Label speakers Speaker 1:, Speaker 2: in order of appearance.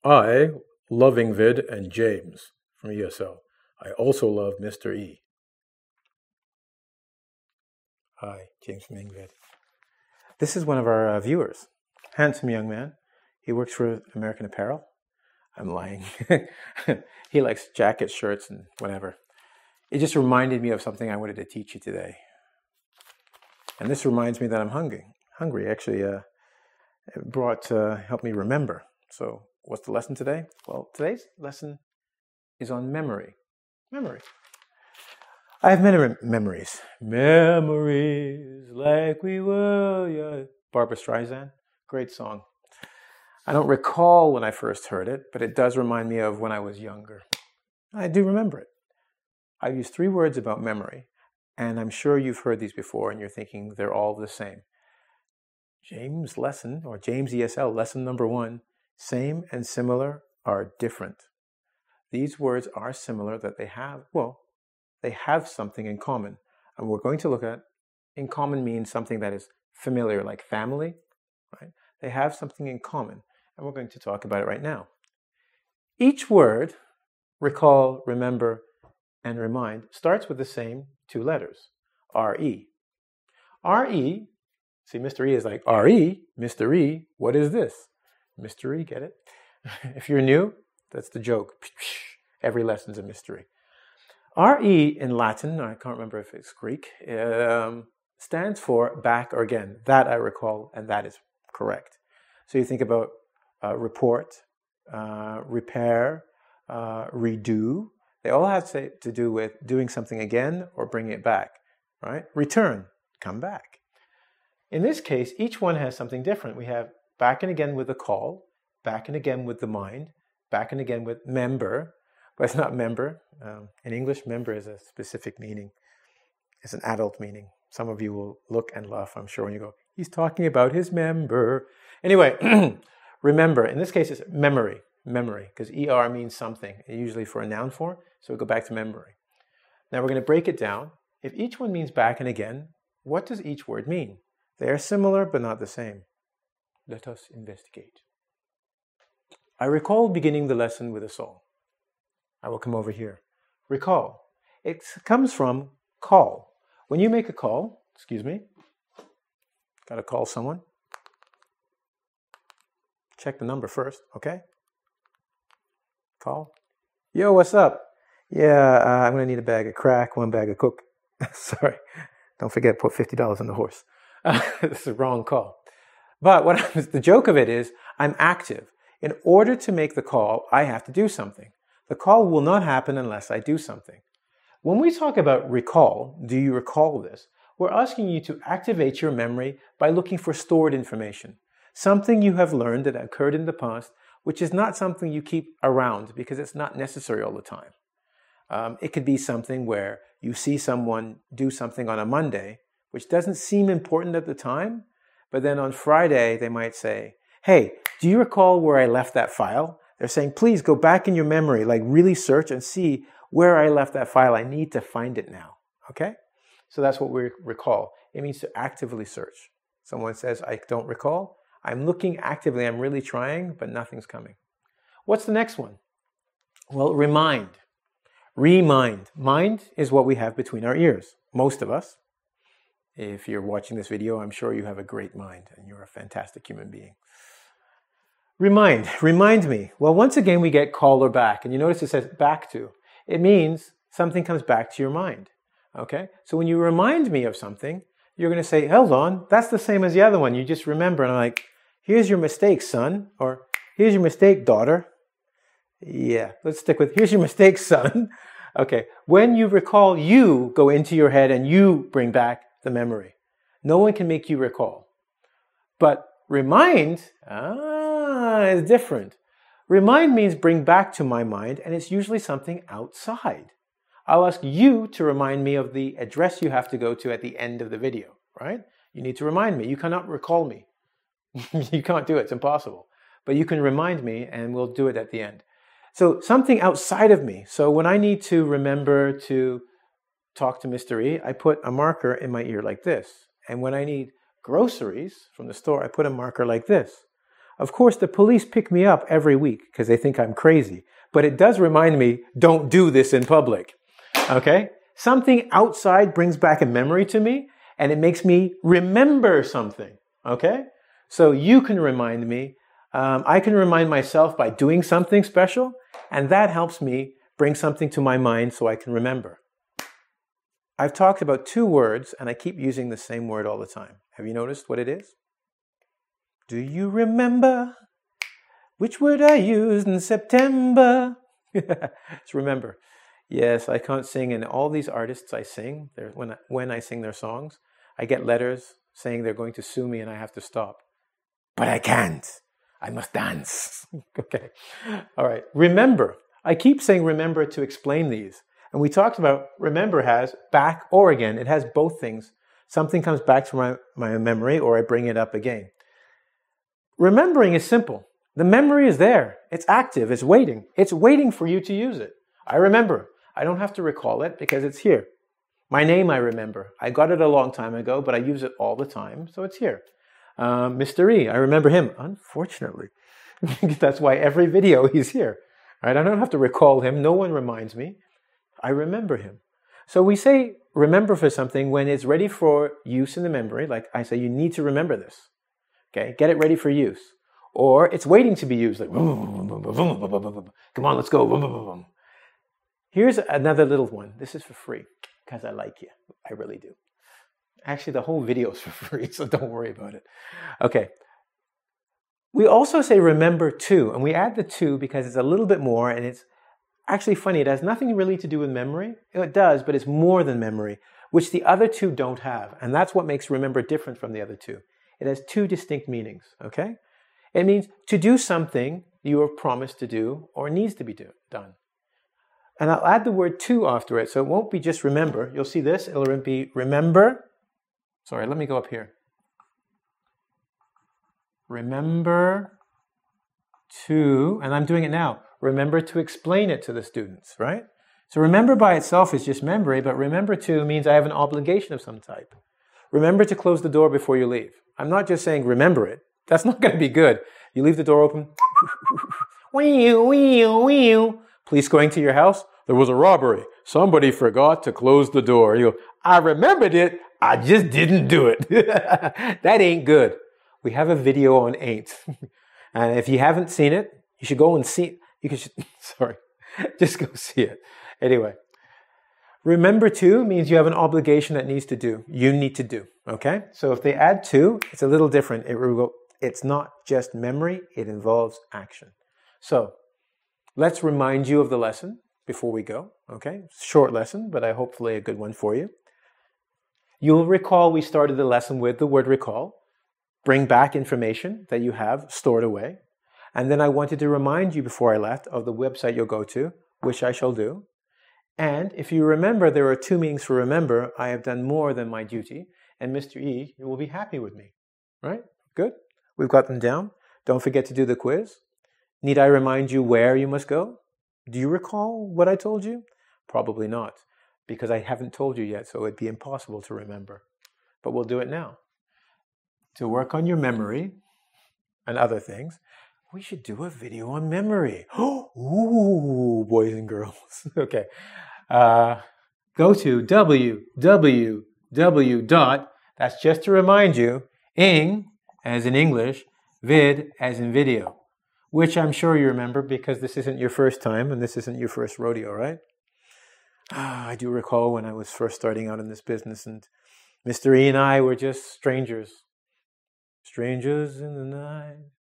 Speaker 1: I, Loving Vid, and James from ESL. I also love Mr. E. Hi, James from Ingvid. This is one of our viewers. Handsome young man. He works for American Apparel. I'm lying. He likes jackets, shirts, and whatever. It just reminded me of something I wanted to teach you today. And this reminds me that I'm hungry. Actually, it helped me remember. So what's the lesson today? Well, today's lesson is on memory. Memory. I have many memories. Memories like we were, yeah. Barbra Streisand, great song. I don't recall when I first heard it, but it does remind me of when I was younger. I do remember it. I've used 3 words about memory, and I'm sure you've heard these before, and you're thinking they're all the same. James lesson, or James ESL lesson number 1, same and similar are different. These words are similar that they have something in common. And we're going to look at, in common means something that is familiar, like family, right? They have something in common, and we're going to talk about it right now. Each word, recall, remember, and remind, starts with the same 2 letters, R-E. R-E, see, Mr. E is like, R-E, Mr. E, what is this? Mystery, get it? If you're new, that's the joke. Every lesson's a mystery. R-E in Latin, I can't remember if it's Greek, stands for back or again. That I recall, and that is correct. So you think about report, repair, redo. They all have to do with doing something again or bringing it back, right? Return, come back. In this case, each one has something different. We have back and again with the call, back and again with the mind, back and again with member, but it's not member. In English, member is a specific meaning. It's an adult meaning. Some of you will look and laugh, I'm sure, when you go, he's talking about his member. Anyway, remember, in this case, it's memory, because ER means something, usually for a noun form, so we go back to memory. Now we're going to break it down. If each one means back and again, what does each word mean? They are similar, but not the same. Let us investigate. I recall beginning the lesson with a song. I will come over here. Recall. It comes from call. When you make a call, got to call someone. Check the number first, okay? Call. Yo, what's up? Yeah, I'm going to need a bag of crack, 1 bag of coke. Sorry. Don't forget, put $50 on the horse. This is a wrong call. But the joke of it is, I'm active. In order to make the call, I have to do something. The call will not happen unless I do something. When we talk about recall, do you recall this? We're asking you to activate your memory by looking for stored information. Something you have learned that occurred in the past, which is not something you keep around because it's not necessary all the time. It could be something where you see someone do something on a Monday, which doesn't seem important at the time, but then on Friday they might say, hey, do you recall where I left that file? They're saying, please go back in your memory, like really search and see where I left that file. I need to find it now, okay? So that's what we recall. It means to actively search. Someone says, I don't recall. I'm looking actively, I'm really trying, but nothing's coming. What's the next one? Well, remind. Remind. Mind is what we have between our ears, most of us. If you're watching this video, I'm sure you have a great mind and you're a fantastic human being. Remind me. Well, once again, we get call or back. And you notice it says back to. It means something comes back to your mind. Okay? So when you remind me of something, you're going to say, hold on, that's the same as the other one. You just remember. And I'm like, here's your mistake, son. Or here's your mistake, daughter. Yeah, let's stick with, here's your mistake, son. Okay. When you recall, you go into your head and you bring back the memory. No one can make you recall. But remind, is different. Remind means bring back to my mind, and it's usually something outside. I'll ask you to remind me of the address you have to go to at the end of the video, right? You need to remind me. You cannot recall me. You can't do it. It's impossible. But you can remind me, and we'll do it at the end. So something outside of me. So when I need to remember to talk to Mr. E, I put a marker in my ear like this. And when I need groceries from the store, I put a marker like this. Of course, the police pick me up every week because they think I'm crazy. But it does remind me, don't do this in public. Okay? Something outside brings back a memory to me, and it makes me remember something. Okay? So you can remind me. I can remind myself by doing something special, and that helps me bring something to my mind so I can remember. I've talked about 2 words, and I keep using the same word all the time. Have you noticed what it is? Do you remember which word I used in September? It's remember. Yes, I can't sing, and all these artists I sing, when I sing their songs, I get letters saying they're going to sue me and I have to stop. But I can't. I must dance. Okay. All right. Remember. I keep saying remember to explain these. And we talked about remember has back or again. It has both things. Something comes back to my memory or I bring it up again. Remembering is simple. The memory is there. It's active. It's waiting. It's waiting for you to use it. I remember. I don't have to recall it because it's here. My name I remember. I got it a long time ago, but I use it all the time, so it's here. Mr. E, I remember him. Unfortunately. That's why every video he's here. Right? I don't have to recall him. No one reminds me. I remember him. So we say remember for something when it's ready for use in the memory. Like I say, you need to remember this. Okay? Get it ready for use. Or it's waiting to be used. Like, come on, let's go. Here's another little one. This is for free because I like you. I really do. Actually, the whole video is for free, so don't worry about it. Okay. We also say remember to, and we add the to because it's a little bit more, and it's actually funny. It has nothing really to do with memory. It does, but it's more than memory, which the other 2 don't have. And that's what makes remember different from the other 2. It has 2 distinct meanings, okay? It means to do something you have promised to do or needs to be done. And I'll add the word to after it, so it won't be just remember. You'll see this. It'll be remember. Sorry, let me go up here. Remember to, and I'm doing it now, remember to explain it to the students, right? So remember by itself is just memory, but remember to means I have an obligation of some type. Remember to close the door before you leave. I'm not just saying remember it. That's not going to be good. You leave the door open. Police going to your house. There was a robbery. Somebody forgot to close the door. You go, I remembered it. I just didn't do it. That ain't good. We have a video on ain't. And if you haven't seen it, you should go and see it. Just go see it. Anyway, remember to means you have an obligation that you need to do. Okay? So if they add to, it's a little different. It's not just memory, it involves action. So let's remind you of the lesson before we go. Okay? Short lesson, but hopefully a good one for you. You'll recall we started the lesson with the word recall. Bring back information that you have stored away. And then I wanted to remind you before I left of the website you'll go to, which I shall do. And if you remember, there are 2 meanings for remember. I have done more than my duty. And Mr. E will be happy with me. Right? Good? We've got them down. Don't forget to do the quiz. Need I remind you where you must go? Do you recall what I told you? Probably not, because I haven't told you yet, so it'd be impossible to remember. But we'll do it now. To work on your memory and other things, we should do a video on memory. Ooh, boys and girls. Okay. Go to www. That's just to remind you, ing, as in English, vid, as in video, which I'm sure you remember because this isn't your first time and this isn't your first rodeo, right? I do recall when I was first starting out in this business and Mr. E and I were just strangers. Strangers in the night.